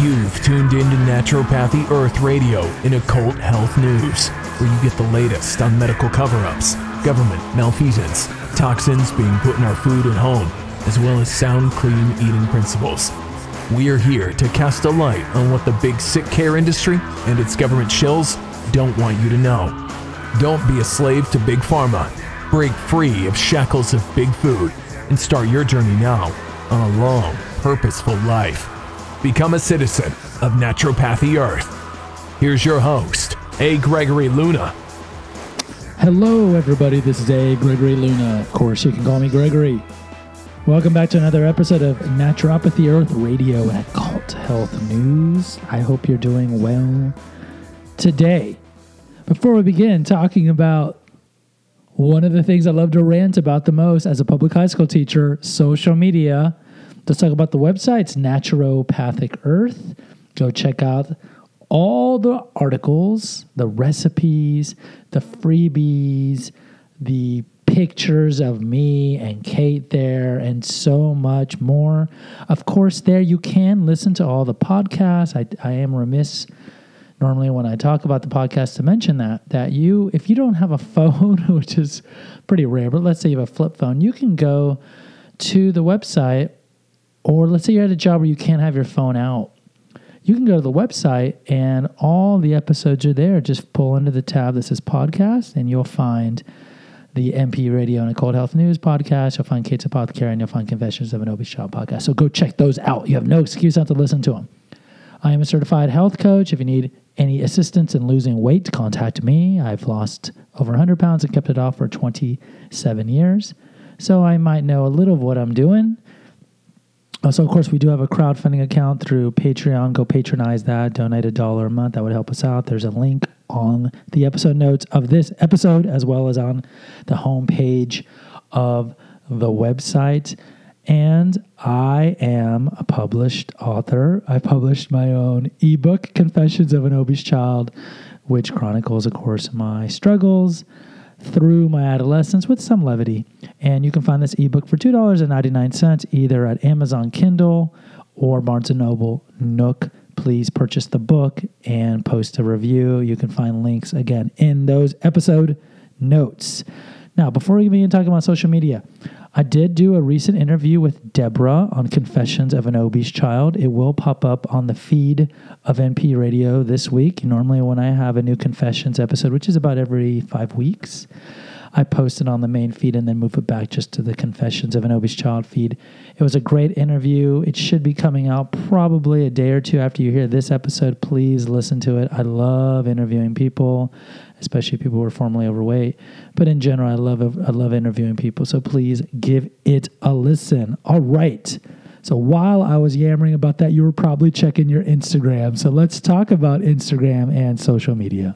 You've tuned into Naturopathy Earth Radio and Occult Health News, where you get the latest on medical cover-ups, government malfeasance, toxins being put in our food and home, as well as sound, clean eating principles. We are here to cast a light on what the big sick care industry and its government shills don't want you to know. Don't be a slave to Big Pharma. Break free of shackles of big food and start your journey now on a long, purposeful life. Become a citizen of Naturopathy Earth. Here's your host, A. Gregory Luna. Hello, everybody. This is A. Gregory Luna. Of course, you can call me Gregory. Welcome back to another episode of Naturopathy Earth Radio and Occult Health News. I hope you're doing well today. Before we begin talking about one of the things I love to rant about the most as a public high school teacher, social media, let's talk about the websites, Naturopathic Earth. Go check out all the articles, the recipes, the freebies, the pictures of me and Kate there, and so much more. Of course, there you can listen to all the podcasts. I am remiss normally when I talk about the podcast to mention that you, if you don't have a phone, which is pretty rare, but let's say you have a flip phone, you can go to the website. Or let's say you're at a job where you can't have your phone out. You can go to the website and all the episodes are there. Just pull into the tab that says podcast and you'll find the NP Radio and Occult Health News podcast. You'll find Kate's Apothecary and you'll find Confessions of an Obese Child podcast. So go check those out. You have no excuse not to listen to them. I am a certified health coach. If you need any assistance in losing weight, contact me. I've lost over 100 pounds and kept it off for 27 years. So I might know a little of what I'm doing. So, of course, we do have a crowdfunding account through Patreon. Go patronize that. Donate $1 a month. That would help us out. There's a link on the episode notes of this episode, as well as on the homepage of the website. And I am a published author. I published my own ebook, Confessions of an Obese Child, which chronicles, of course, my struggles through my adolescence with some levity. And you can find this ebook for $2.99 either at Amazon Kindle or Barnes & Noble Nook. Please purchase the book and post a review. You can find links, again, in those episode notes. Now, before we begin talking about social media, I did do a recent interview with Deborah on Confessions of an Obese Child. It will pop up on the feed of NP Radio this week. Normally when I have a new Confessions episode, which is about every 5 weeks, I post it on the main feed and then move it back just to the Confessions of an Obese Child feed. It was a great interview. It should be coming out probably a day or two after you hear this episode. Please listen to it. I love interviewing people, especially people who are formerly overweight. But in general, I love interviewing people. So please give it a listen. All right. So while I was yammering about that, you were probably checking your Instagram. So let's talk about Instagram and social media.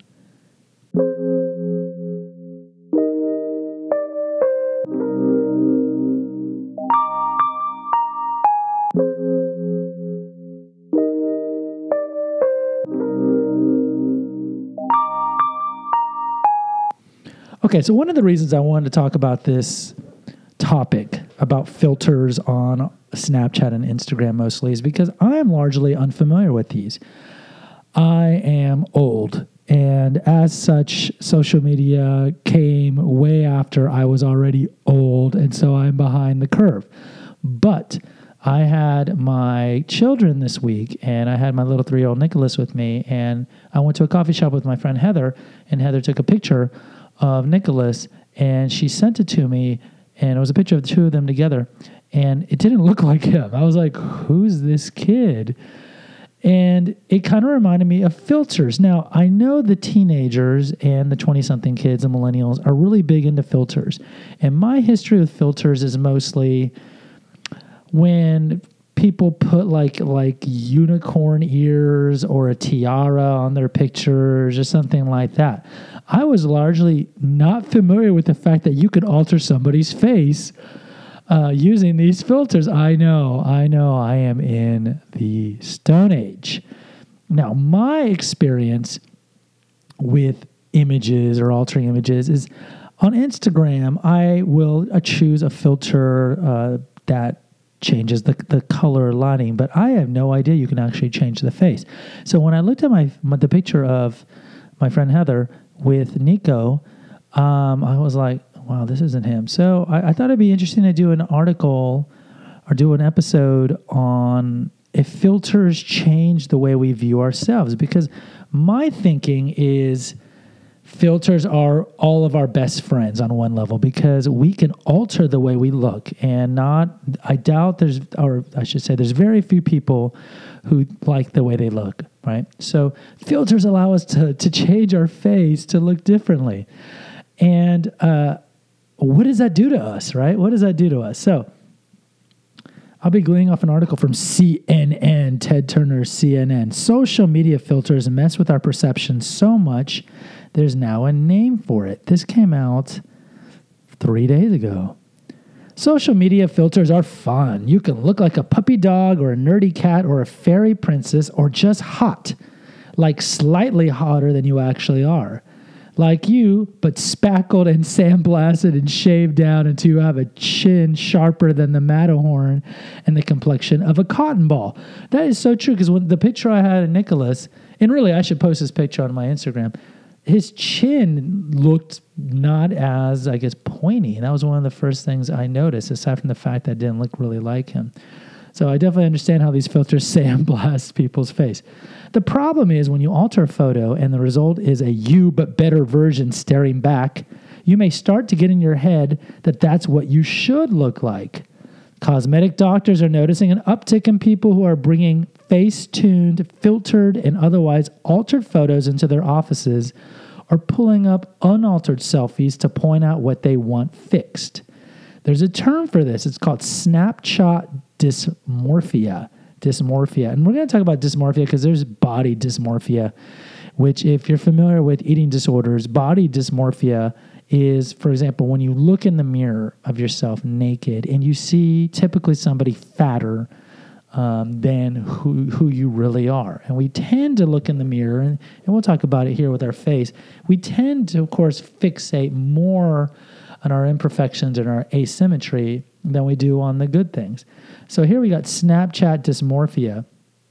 Okay, so one of the reasons I wanted to talk about this topic about filters on Snapchat and Instagram mostly is because I am largely unfamiliar with these. I am old, and as such, social media came way after I was already old, and so I'm behind the curve. But I had my children this week, and I had my little 3-year-old Nicholas with me, and I went to a coffee shop with my friend Heather, and Heather took a picture of Nicholas, and she sent it to me, and it was a picture of the two of them together, and it didn't look like him. I was like, who's this kid? And it kind of reminded me of filters. Now, I know the teenagers and the 20-something kids and millennials are really big into filters, and my history with filters is mostly when people put like unicorn ears or a tiara on their pictures or something like that. I was largely not familiar with the fact that you could alter somebody's face using these filters. I know, I am in the Stone Age. Now, my experience with images or altering images is on Instagram, I will choose a filter that changes the color lighting, but I have no idea you can actually change the face. So when I looked at the picture of my friend Heather with Nico, I was like, wow, this isn't him. So I thought it'd be interesting to do an article or do an episode on if filters change the way we view ourselves, because my thinking is filters are all of our best friends on one level, because we can alter the way we look, and I doubt there's very few people who like the way they look, right? So filters allow us to change our face to look differently. And what does that do to us, right? What does that do to us? So I'll be gleaning off an article from CNN, Ted Turner, CNN. Social media filters mess with our perception so much, there's now a name for it. This came out 3 days ago. Social media filters are fun. You can look like a puppy dog or a nerdy cat or a fairy princess or just hot, like slightly hotter than you actually are. Like you, but spackled and sandblasted and shaved down until you have a chin sharper than the Matterhorn and the complexion of a cotton ball. That is so true, because when the picture I had of Nicholas, and really I should post this picture on my Instagram, his chin looked not as, I guess, pointy. And that was one of the first things I noticed, aside from the fact that it didn't look really like him. So I definitely understand how these filters sandblast people's face. The problem is when you alter a photo and the result is a you but better version staring back, you may start to get in your head that that's what you should look like. Cosmetic doctors are noticing an uptick in people who are bringing face-tuned, filtered, and otherwise altered photos into their offices, or pulling up unaltered selfies to point out what they want fixed. There's a term for this. It's called snapshot dysmorphia. And we're going to talk about dysmorphia because there's body dysmorphia, which, if you're familiar with eating disorders, body dysmorphia is, for example, when you look in the mirror of yourself naked and you see typically somebody fatter than who you really are. And we tend to look in the mirror, and we'll talk about it here with our face. We tend to, of course, fixate more on our imperfections and our asymmetry than we do on the good things. So here we got Snapchat dysmorphia.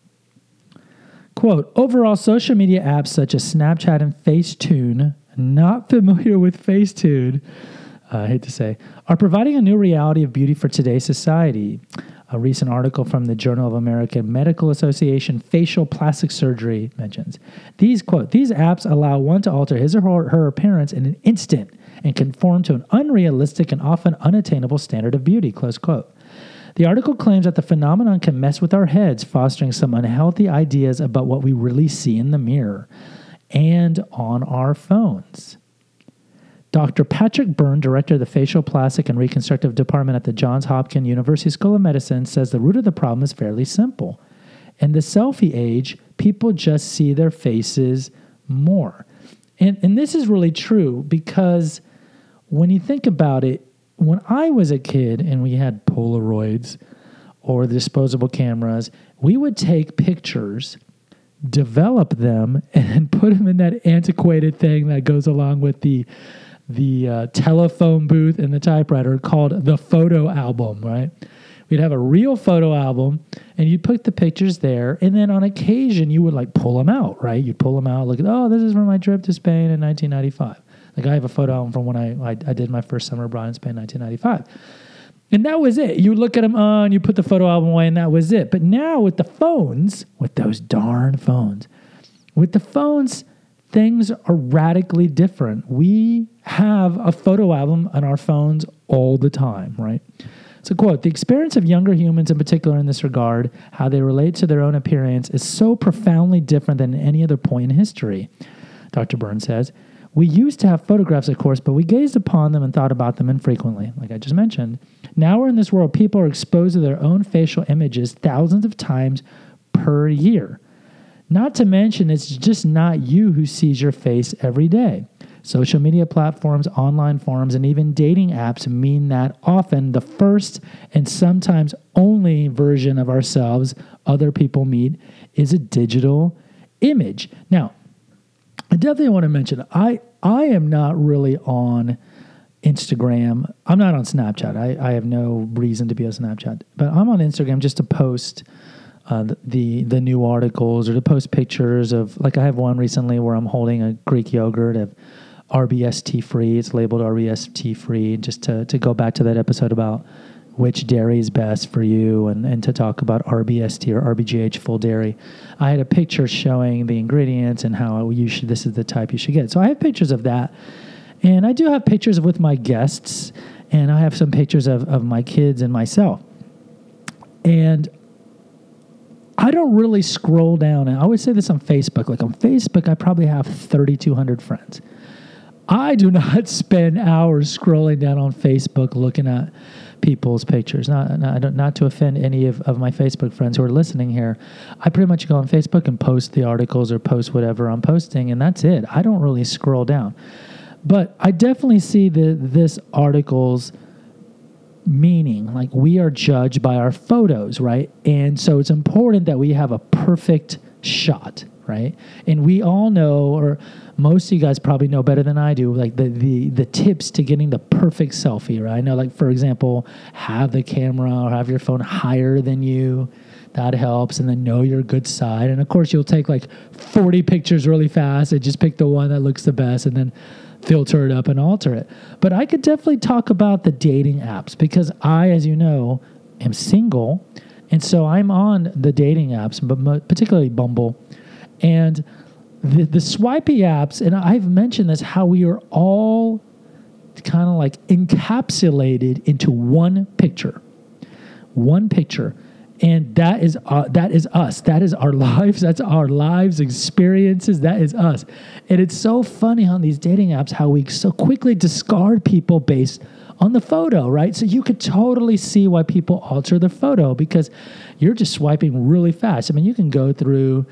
Quote, overall, social media apps such as Snapchat and Facetune, not familiar with Facetune, I hate to say, are providing a new reality of beauty for today's society. A recent article from the Journal of American Medical Association Facial Plastic Surgery mentions. These apps allow one to alter his or her appearance in an instant and conform to an unrealistic and often unattainable standard of beauty, close quote. The article claims that the phenomenon can mess with our heads, fostering some unhealthy ideas about what we really see in the mirror and on our phones. Dr. Patrick Byrne, director of the Facial Plastic and Reconstructive Department at the Johns Hopkins University School of Medicine, says the root of the problem is fairly simple. In the selfie age, people just see their faces more. And this is really true, because when you think about it, when I was a kid and we had Polaroids or disposable cameras, we would take pictures, develop them, and put them in that antiquated thing that goes along with the telephone booth and the typewriter called the photo album, right? We'd have a real photo album, and you'd put the pictures there, and then on occasion, you would like pull them out, right? You'd pull them out, look at, oh, this is from my trip to Spain in 1995. Like, I have a photo album from when I did my first summer abroad in Spain in 1995. And that was it. You look at them and you put the photo album away, and that was it. But now with the phones, with those darn phones, things are radically different. We have a photo album on our phones all the time, right? So, quote, the experience of younger humans in particular in this regard, how they relate to their own appearance, is so profoundly different than any other point in history, Dr. Byrne says. We used to have photographs, of course, but we gazed upon them and thought about them infrequently, like I just mentioned. Now we're in this world, people are exposed to their own facial images thousands of times per year. Not to mention, it's just not you who sees your face every day. Social media platforms, online forums, and even dating apps mean that often the first and sometimes only version of ourselves other people meet is a digital image. Now, I definitely want to mention, I am not really on Instagram. I'm not on Snapchat. I have no reason to be on Snapchat, but I'm on Instagram just to post the new articles or to post pictures of, like I have one recently where I'm holding a Greek yogurt of RBST free. It's labeled RBST free, just to go back to that episode about which dairy is best for you and to talk about RBST or RBGH full dairy. I had a picture showing the ingredients and how this is the type you should get. So I have pictures of that. And I do have pictures with my guests, and I have some pictures of my kids and myself. And I don't really scroll down. And I always say this on Facebook. Like on Facebook, I probably have 3,200 friends. I do not spend hours scrolling down on Facebook looking at people's pictures. Not to offend any of my Facebook friends who are listening here. I pretty much go on Facebook and post the articles or post whatever I'm posting, and that's it. I don't really scroll down. But I definitely see this article's meaning. Like, we are judged by our photos, right? And so it's important that we have a perfect shot, right? And we all know, or most of you guys probably know better than I do, like the tips to getting the perfect selfie, right? I know, like, for example, have the camera or have your phone higher than you. That helps. And then know your good side. And of course, you'll take like 40 pictures really fast and just pick the one that looks the best and then filter it up and alter it. But I could definitely talk about the dating apps because I, as you know, am single. And so I'm on the dating apps, but particularly Bumble. And the swipey apps, and I've mentioned this, how we are all kind of like encapsulated into one picture. One picture. And that is us. That is our lives. That's our lives, experiences. That is us. And it's so funny on these dating apps how we so quickly discard people based on the photo, right? So you could totally see why people alter the photo because you're just swiping really fast. I mean, you can go through,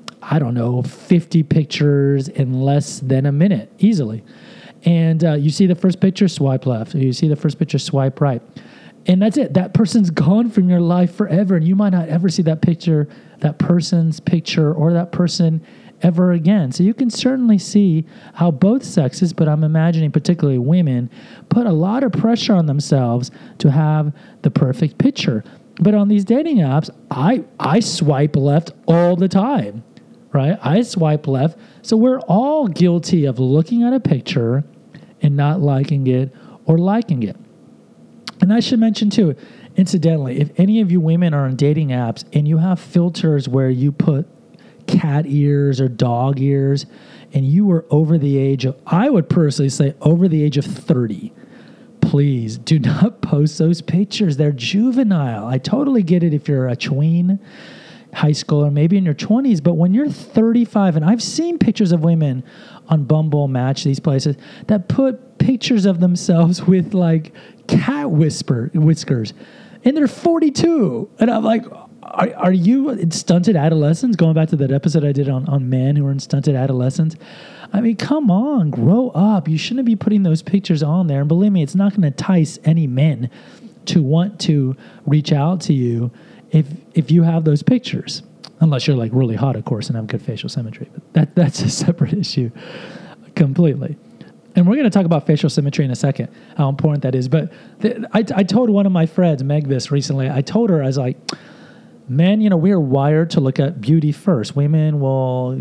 50 pictures in less than a minute easily. And you see the first picture, swipe left. You see the first picture, swipe right. And that's it. That person's gone from your life forever, and you might not ever see that person's picture, or that person ever again. So you can certainly see how both sexes, but I'm imagining particularly women, put a lot of pressure on themselves to have the perfect picture. But on these dating apps, I swipe left all the time, right? I swipe left. So we're all guilty of looking at a picture and not liking it or liking it. And I should mention too, incidentally, if any of you women are on dating apps and you have filters where you put cat ears or dog ears and you were over the age of, I would personally say over the age of 30, please do not post those pictures. They're juvenile. I totally get it if you're a tween, high school, or maybe in your 20s, but when you're 35, and I've seen pictures of women on Bumble, Match, these places, that put pictures of themselves with like cat whiskers, and they're 42. And I'm like, are you in stunted adolescence? Going back to that episode I did on men who are in stunted adolescence. I mean, come on, grow up. You shouldn't be putting those pictures on there. And believe me, it's not going to entice any men to want to reach out to you if you have those pictures. Unless you're like really hot, of course, and have good facial symmetry. But that's a separate issue completely. And we're going to talk about facial symmetry in a second, how important that is. But I told one of my friends, Meg, this recently. I told her, I was like, men, we're wired to look at beauty first. Women will,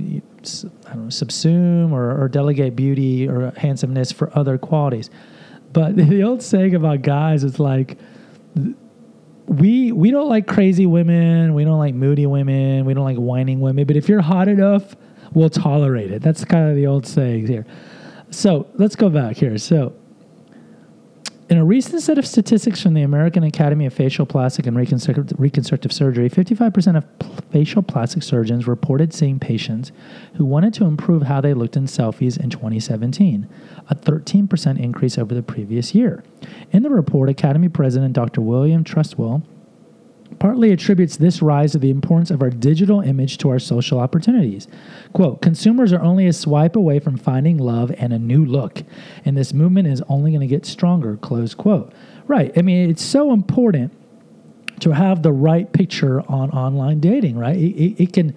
subsume or delegate beauty or handsomeness for other qualities. But the old saying about guys is like, we don't like crazy women. We don't like moody women. We don't like whining women. But if you're hot enough, we'll tolerate it. That's kind of the old saying here. So let's go back here. So in a recent set of statistics from the American Academy of Facial Plastic and Reconstructive Surgery, 55% of facial plastic surgeons reported seeing patients who wanted to improve how they looked in selfies in 2017, a 13% increase over the previous year. In the report, Academy President Dr. William Trustwell partly attributes this rise to the importance of our digital image to our social opportunities. Quote, consumers are only a swipe away from finding love and a new look, and this movement is only going to get stronger, close quote. Right. I mean, it's so important to have the right picture on online dating, right? It can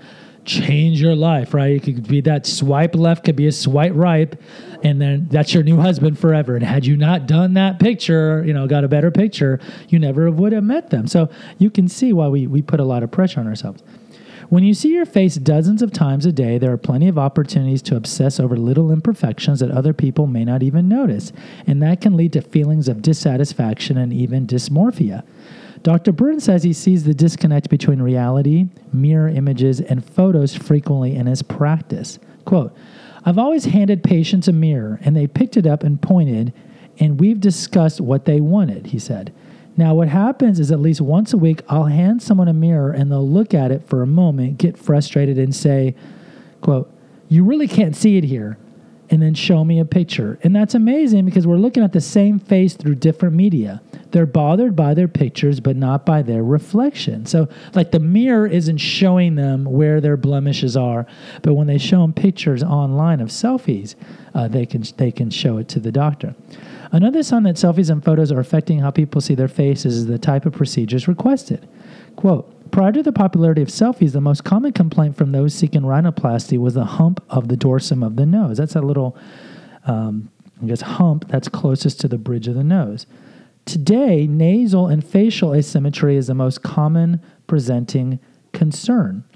change your life, right? It could be that swipe left, could be a swipe right, and then that's your new husband forever. And had you not done that picture, got a better picture, you never would have met them. So you can see why we put a lot of pressure on ourselves. When you see your face dozens of times a day, there are plenty of opportunities to obsess over little imperfections that other people may not even notice, and that can lead to feelings of dissatisfaction and even dysmorphia. Dr. Burns says he sees the disconnect between reality, mirror images, and photos frequently in his practice. Quote, I've always handed patients a mirror, and they picked it up and pointed, and we've discussed what they wanted, he said. Now, what happens is at least once a week, I'll hand someone a mirror, and they'll look at it for a moment, get frustrated, and say, quote, you really can't see it here, and then show me a picture. And that's amazing because we're looking at the same face through different media. They're bothered by their pictures, but not by their reflection. So like the mirror isn't showing them where their blemishes are, but when they show them pictures online of selfies, they can show it to the doctor. Another sign that selfies and photos are affecting how people see their faces is the type of procedures requested. Quote, prior to the popularity of selfies, the most common complaint from those seeking rhinoplasty was the hump of the dorsum of the nose. That's that little, hump that's closest to the bridge of the nose. Today, nasal and facial asymmetry is the most common presenting concern.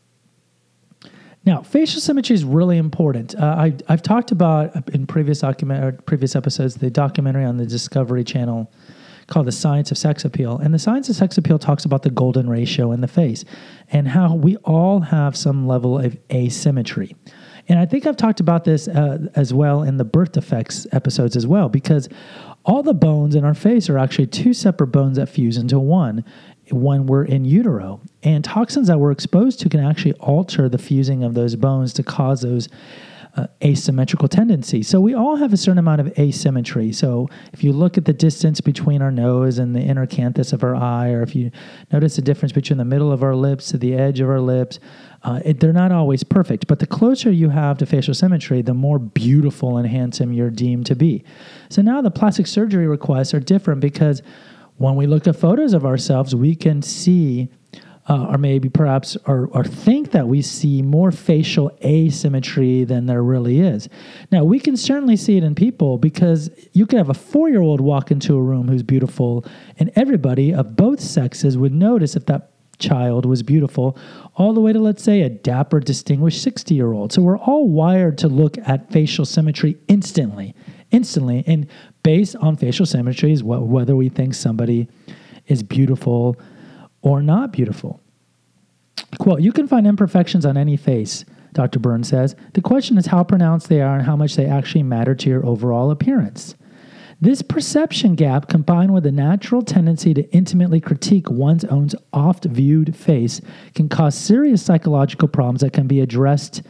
Now, facial symmetry is really important. I've talked about in previous episodes the documentary on the Discovery Channel called The Science of Sex Appeal. And The Science of Sex Appeal talks about the golden ratio in the face and how we all have some level of asymmetry. And I think I've talked about this as well in the birth defects episodes as well, because all the bones in our face are actually two separate bones that fuse into one when we're in utero. And toxins that we're exposed to can actually alter the fusing of those bones to cause those asymmetrical tendencies. So we all have a certain amount of asymmetry. So if you look at the distance between our nose and the inner canthus of our eye, or if you notice the difference between the middle of our lips to the edge of our lips, they're not always perfect. But the closer you have to facial symmetry, the more beautiful and handsome you're deemed to be. So now the plastic surgery requests are different because when we look at photos of ourselves, we can see or maybe perhaps or think that we see more facial asymmetry than there really is. Now, we can certainly see it in people because you could have a 4-year-old walk into a room who's beautiful, and everybody of both sexes would notice if that child was beautiful, all the way to, let's say, a dapper, distinguished 60-year-old. So we're all wired to look at facial symmetry instantly, and based on facial symmetry is whether we think somebody is beautiful or not beautiful. Quote, you can find imperfections on any face, Dr. Burns says. The question is how pronounced they are and how much they actually matter to your overall appearance. This perception gap, combined with a natural tendency to intimately critique one's own oft-viewed face, can cause serious psychological problems that can't be addressed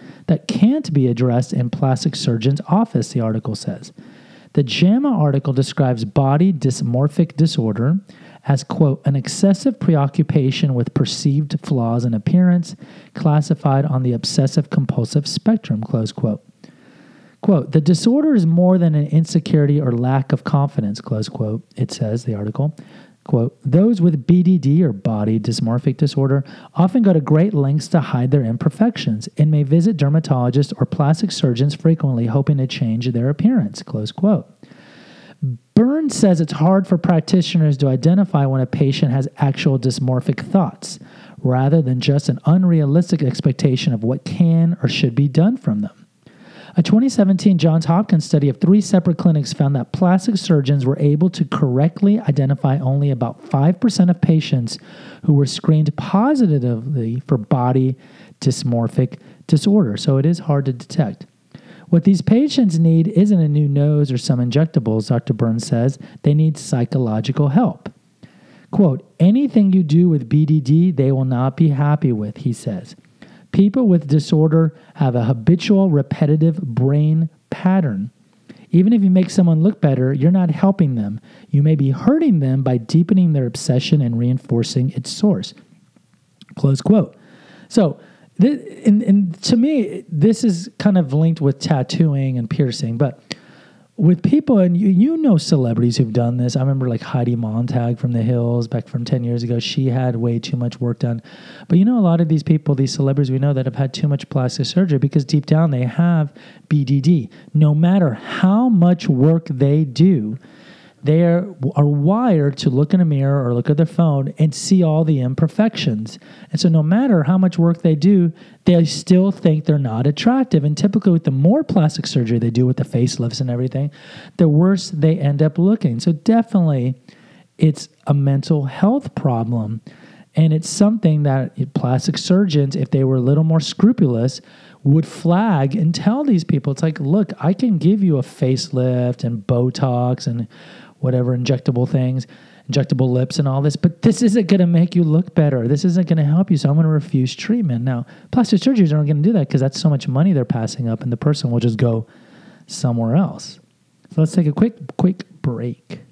in plastic surgeon's office, the article says. The JAMA article describes body dysmorphic disorder as, quote, an excessive preoccupation with perceived flaws in appearance classified on the obsessive-compulsive spectrum, close quote. Quote, the disorder is more than an insecurity or lack of confidence, close quote, it says, the article. Quote, those with BDD or body dysmorphic disorder often go to great lengths to hide their imperfections and may visit dermatologists or plastic surgeons frequently hoping to change their appearance, close quote. Burns says it's hard for practitioners to identify when a patient has actual dysmorphic thoughts, rather than just an unrealistic expectation of what can or should be done from them. A 2017 Johns Hopkins study of 3 separate clinics found that plastic surgeons were able to correctly identify only about 5% of patients who were screened positively for body dysmorphic disorder, so it is hard to detect. What these patients need isn't a new nose or some injectables, Dr. Burns says. They need psychological help. Quote, anything you do with BDD, they will not be happy with, he says. People with disorder have a habitual, repetitive brain pattern. Even if you make someone look better, you're not helping them. You may be hurting them by deepening their obsession and reinforcing its source. Close quote. So, and to me, this is kind of linked with tattooing and piercing, but with people, and you know celebrities who've done this. I remember like Heidi Montag from The Hills back from 10 years ago. She had way too much work done. But a lot of these people, these celebrities we know that have had too much plastic surgery because deep down they have BDD. No matter how much work they do, they are wired to look in a mirror or look at their phone and see all the imperfections. And so no matter how much work they do, they still think they're not attractive. And typically with the more plastic surgery they do with the facelifts and everything, the worse they end up looking. So definitely it's a mental health problem. And it's something that plastic surgeons, if they were a little more scrupulous, would flag and tell these people. It's like, look, I can give you a facelift and Botox and whatever injectable things, injectable lips and all this, but this isn't going to make you look better. This isn't going to help you, so I'm going to refuse treatment. Now, plastic surgeons aren't going to do that because that's so much money they're passing up, and the person will just go somewhere else. So let's take a quick break.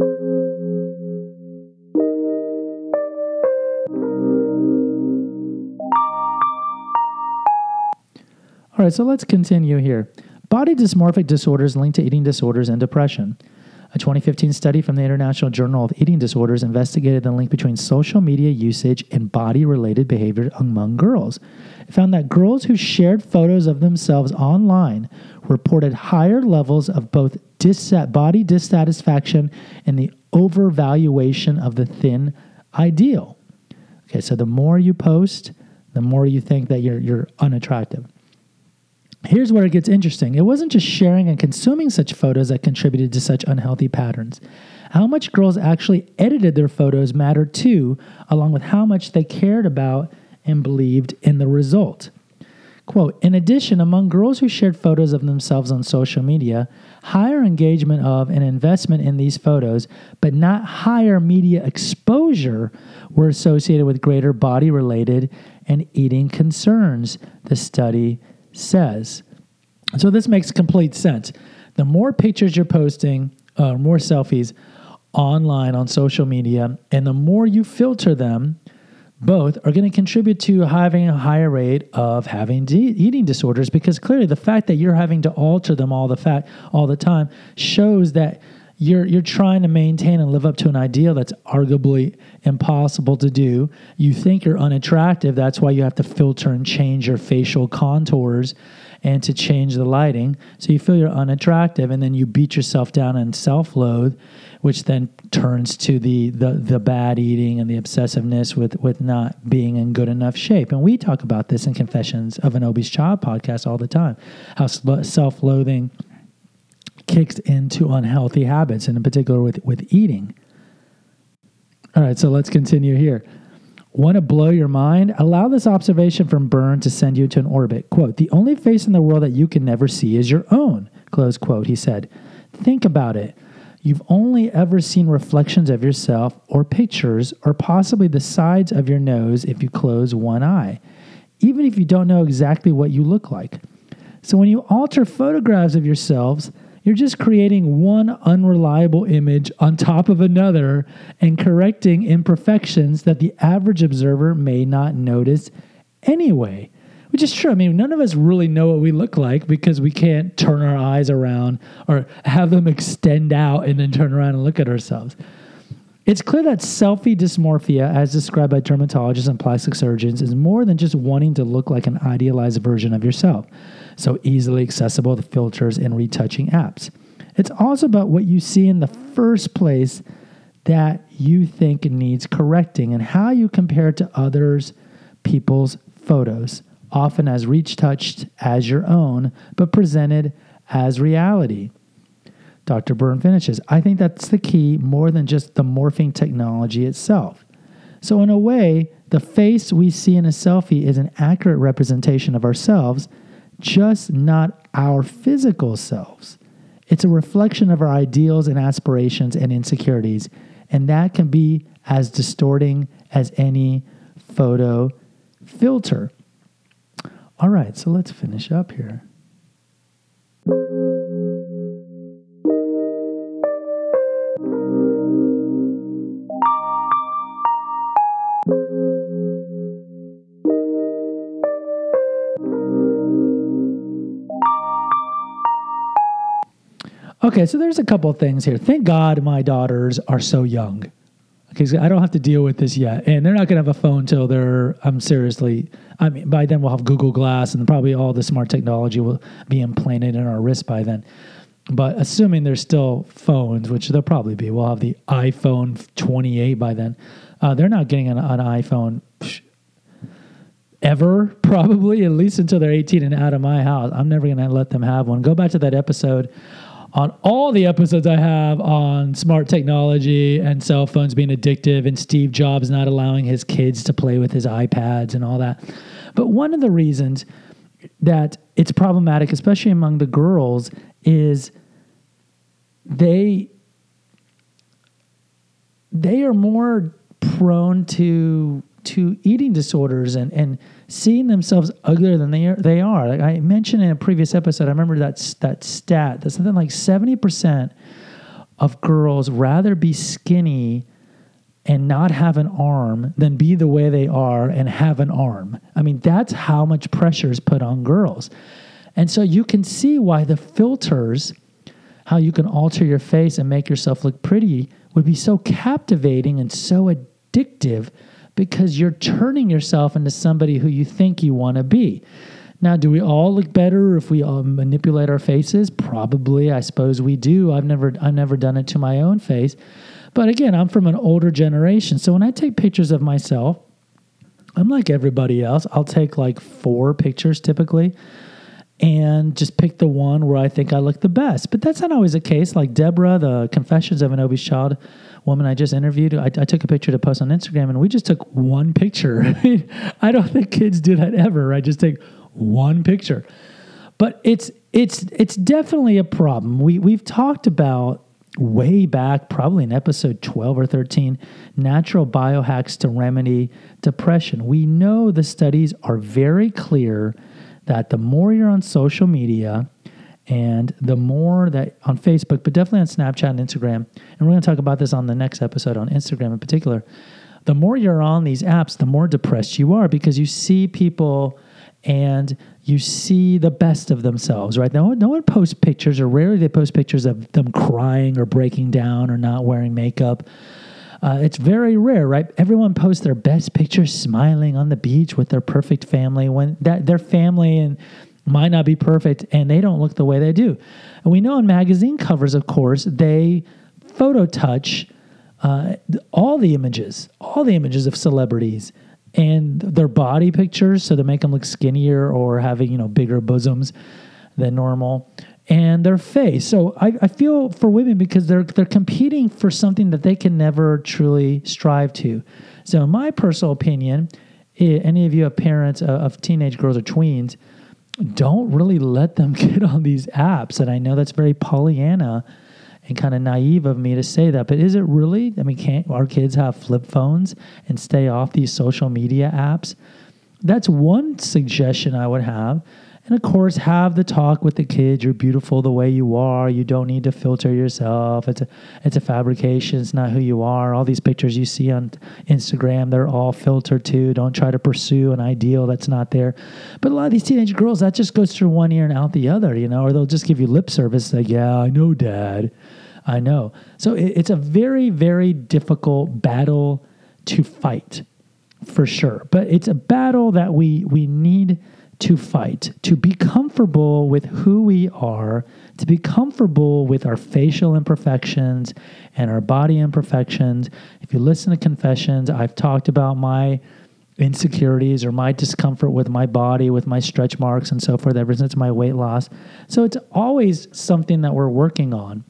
All right, so let's continue here. Body dysmorphic disorders linked to eating disorders and depression. A 2015 study from the International Journal of Eating Disorders investigated the link between social media usage and body-related behavior among girls. It found that girls who shared photos of themselves online reported higher levels of both body dissatisfaction and the overvaluation of the thin ideal. Okay, so the more you post, the more you think that you're unattractive. Here's where it gets interesting. It wasn't just sharing and consuming such photos that contributed to such unhealthy patterns. How much girls actually edited their photos mattered too, along with how much they cared about and believed in the result. Quote, in addition, among girls who shared photos of themselves on social media, higher engagement of and investment in these photos, but not higher media exposure, were associated with greater body-related and eating concerns, the study says. So this makes complete sense. The more pictures you're posting, more selfies online on social media, and the more you filter them, both are going to contribute to having a higher rate of having eating disorders, because clearly the fact that you're having to alter them all the time shows that you're trying to maintain and live up to an ideal that's arguably impossible to do. You think you're unattractive. That's why you have to filter and change your facial contours and to change the lighting. So you feel you're unattractive, and then you beat yourself down and self-loathe, which then turns to the bad eating and the obsessiveness with not being in good enough shape. And we talk about this in Confessions of an Obese Child podcast all the time, how self-loathing kicks into unhealthy habits, and in particular with eating. All right, so let's continue here. Want to blow your mind? Allow this observation from Byrne to send you to an orbit. Quote, the only face in the world that you can never see is your own, close quote, he said. Think about it. You've only ever seen reflections of yourself or pictures or possibly the sides of your nose if you close one eye, even if you don't know exactly what you look like. So when you alter photographs of yourselves, you're just creating one unreliable image on top of another and correcting imperfections that the average observer may not notice anyway. Which is true. I mean, none of us really know what we look like because we can't turn our eyes around or have them extend out and then turn around and look at ourselves. It's clear that selfie dysmorphia, as described by dermatologists and plastic surgeons, is more than just wanting to look like an idealized version of yourself, so easily accessible to filters and retouching apps. It's also about what you see in the first place that you think needs correcting and how you compare it to others people's photos, often as retouched as your own, but presented as reality. Dr. Byrne finishes, I think that's the key more than just the morphing technology itself. So in a way, the face we see in a selfie is an accurate representation of ourselves, just not our physical selves. It's a reflection of our ideals and aspirations and insecurities, and that can be as distorting as any photo filter. All right, so let's finish up here. Okay, so there's a couple of things here. Thank God my daughters are so young. Okay, so I don't have to deal with this yet. And they're not going to have a phone till by then we'll have Google Glass and probably all the smart technology will be implanted in our wrist by then. But assuming there's still phones, which there'll probably be, we'll have the iPhone 28 by then. They're not getting an iPhone ever, probably, at least until they're 18 and out of my house. I'm never going to let them have one. Go back to that episode on all the episodes I have on smart technology and cell phones being addictive and Steve Jobs not allowing his kids to play with his iPads and all that. But one of the reasons that it's problematic, especially among the girls, is they are more prone to eating disorders and seeing themselves uglier than they are. Like I mentioned in a previous episode, I remember that stat that something like 70% of girls rather be skinny and not have an arm than be the way they are and have an arm. I mean, that's how much pressure is put on girls. And so you can see why the filters, how you can alter your face and make yourself look pretty, would be so captivating and so addictive, because you're turning yourself into somebody who you think you want to be. Now, do we all look better if we all manipulate our faces? Probably, I suppose we do. I've never done it to my own face. But again, I'm from an older generation. So when I take pictures of myself, I'm like everybody else. I'll take like 4 pictures typically and just pick the one where I think I look the best. But that's not always the case. Like Deborah, the Confessions of an Obese Child woman I just interviewed, I took a picture to post on Instagram, and we just took one picture. I don't think kids do that ever. I just take one picture. But it's definitely a problem. We've talked about way back, probably in episode 12 or 13, natural biohacks to remedy depression. We know the studies are very clear that the more you're on social media, and the more that on Facebook, but definitely on Snapchat and Instagram, and we're going to talk about this on the next episode on Instagram in particular, the more you're on these apps, the more depressed you are, because you see people and you see the best of themselves, right? No one posts pictures, or rarely they post pictures of them crying or breaking down or not wearing makeup. It's very rare, right? Everyone posts their best pictures smiling on the beach with their perfect family, when their family and might not be perfect, and they don't look the way they do. And we know in magazine covers, of course, they photo touch all the images of celebrities and their body pictures, so to make them look skinnier or having, bigger bosoms than normal, and their face. So I feel for women, because they're competing for something that they can never truly strive to. So in my personal opinion, any of you have parents of teenage girls or tweens, don't really let them get on these apps. And I know that's very Pollyanna and kind of naive of me to say that, but is it really? I mean, can't our kids have flip phones and stay off these social media apps? That's one suggestion I would have. And of course, have the talk with the kids. You're beautiful the way you are. You don't need to filter yourself. It's a fabrication. It's not who you are. All these pictures you see on Instagram, they're all filtered too. Don't try to pursue an ideal that's not there. But a lot of these teenage girls, that just goes through one ear and out the other, or they'll just give you lip service like, yeah, I know, Dad. I know. So it's a very, very difficult battle to fight, for sure. But it's a battle that we need to fight, to be comfortable with who we are, to be comfortable with our facial imperfections and our body imperfections. If you listen to Confessions, I've talked about my insecurities or my discomfort with my body, with my stretch marks and so forth, ever since my weight loss. So it's always something that we're working on.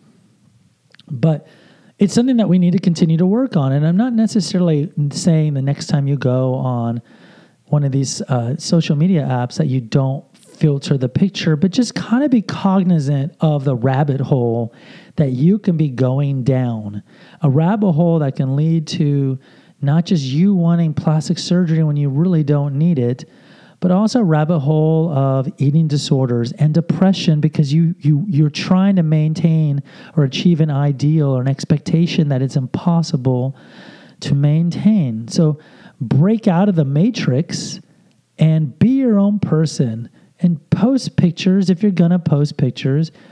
But it's something that we need to continue to work on. And I'm not necessarily saying the next time you go on one of these social media apps that you don't filter the picture, but just kind of be cognizant of the rabbit hole that you can be going down. A rabbit hole that can lead to not just you wanting plastic surgery when you really don't need it, but also a rabbit hole of eating disorders and depression, because you're trying to maintain or achieve an ideal or an expectation that it's impossible to maintain. So break out of the matrix and be your own person, and post pictures if you're going to post pictures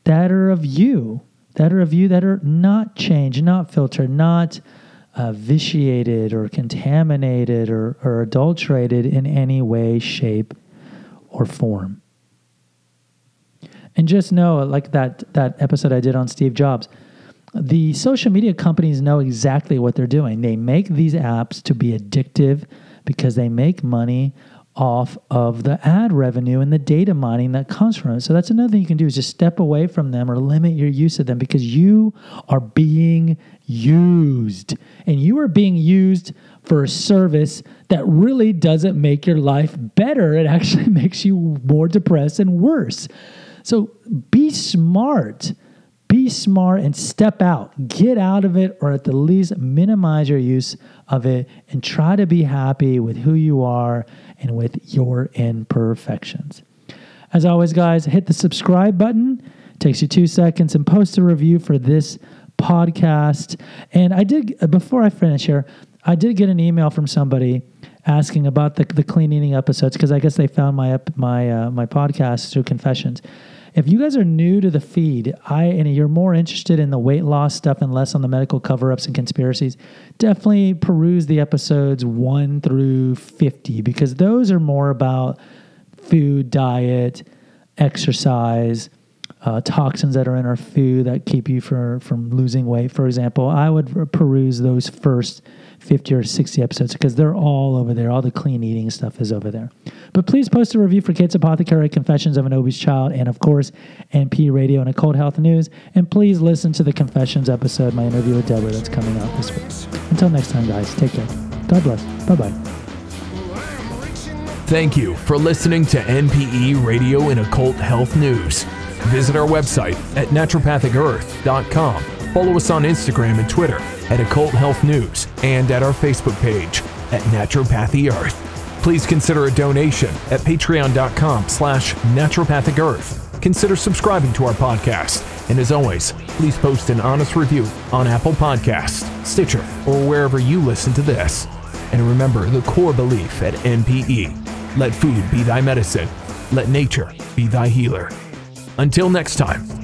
that are of you, that are not changed, not filtered, not vitiated or contaminated or adulterated in any way, shape, or form. And just know, like that episode I did on Steve Jobs, the social media companies know exactly what they're doing. They make these apps to be addictive because they make money off of the ad revenue and the data mining that comes from it. So that's another thing you can do, is just step away from them or limit your use of them, because you are being used, and you are being used for a service that really doesn't make your life better. It actually makes you more depressed and worse. So be smart. Be smart and step out. Get out of it, or at the least minimize your use of it, and try to be happy with who you are and with your imperfections. As always, guys, hit the subscribe button. It takes you 2 seconds, and post a review for this podcast. And I did, before I finish here, I did get an email from somebody asking about the clean eating episodes, because I guess they found my podcast through Confessions. If you guys are new to the feed, and you're more interested in the weight loss stuff and less on the medical cover-ups and conspiracies, definitely peruse the episodes 1 through 50, because those are more about food, diet, exercise, toxins that are in our food that keep you from losing weight. For example, I would peruse those first 50 or 60 episodes, because they're all over there. All the clean eating stuff is over there. But please post a review for Kate's Apothecary, Confessions of an Obese Child, and of course, NP Radio and Occult Health News. And please listen to the Confessions episode, my interview with Deborah, that's coming out this week. Until next time, guys, take care. God bless. Bye-bye. Thank you for listening to NPE Radio and Occult Health News. Visit our website at naturopathicearth.com. Follow us on Instagram and Twitter at Occult Health News, and at our Facebook page at Naturopathy Earth. Please consider a donation at patreon.com/Naturopathic Earth. Consider subscribing to our podcast. And as always, please post an honest review on Apple Podcasts, Stitcher, or wherever you listen to this. And remember the core belief at NPE: let food be thy medicine, let nature be thy healer. Until next time.